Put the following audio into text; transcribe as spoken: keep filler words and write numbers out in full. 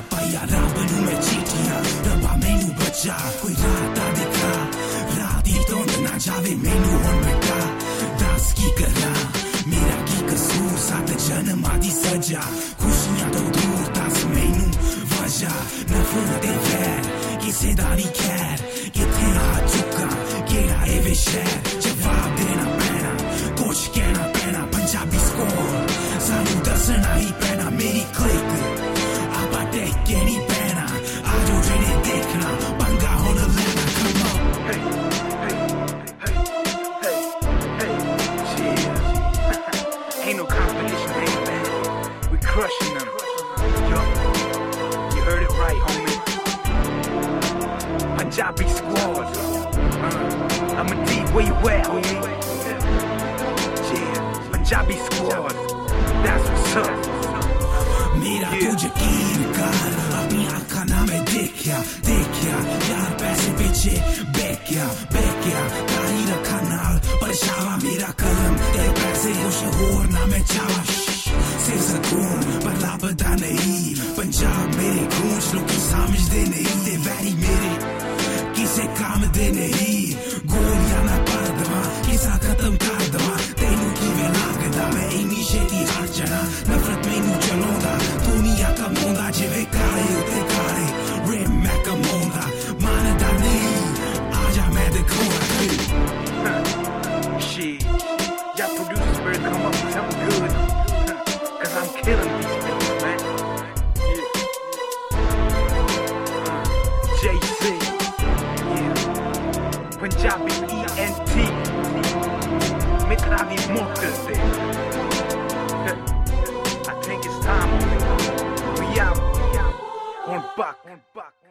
पाया रब नू मैं चीटियां रब्बा मैनू बचा कोई रात आ दिखा रात ही तो ना जावे मैनू हुण बेटा दस की करा मेरा की कसूर साथ जन्म आदि सजा खुशियां तो दूर दस मैनू वजह नफरत ते वैर किसे दा नी खैर किथे आ चुका केड़ा ए वे शहर जवाब देना पैना कुछ कहना पैना पंजाबी स्कोर सानू दसना ही पैना मेरी क्लिक आपा टेके नी पैना आजो जेने देखना पंगा होण लेना come on hey hey hey hey hey yeah ain't no competition ain't man we crushing them yo you heard it right homie Punjabi squad uh, I'm a deep where you at homie yeah Punjabi squad that's what's up मेरा yeah. तुझे यकीन कर अपनी आँखों ना मैं देखया देखया यार पैसे पीछे बैठया बैठया कारी रखा नाल परेशान मेरा कलम तेरे पैसे कुछ और ना मैं चावा सिर सकून पर लापता नहीं पंजाब मेरे गूंज लोग समझते नहीं ते वैरी मेरे किसे काम दे नहीं गोलियां ना पर दवा किसा खत्म कर दवा तेनू किवें लगदा मैं इन्नी छेती हार जाना नफरत मैनू चलाउंदा दुनिया कमाउंदा जिवें काले उते काले रेम मैं कमाउंदा मानदा नहीं आजा मैं दिखाउंदा shit y'all producers better come up with something good cause I'm killing these things man yeah J C Punjabi E N T Mitravi Mokte I think it's time we out on Buck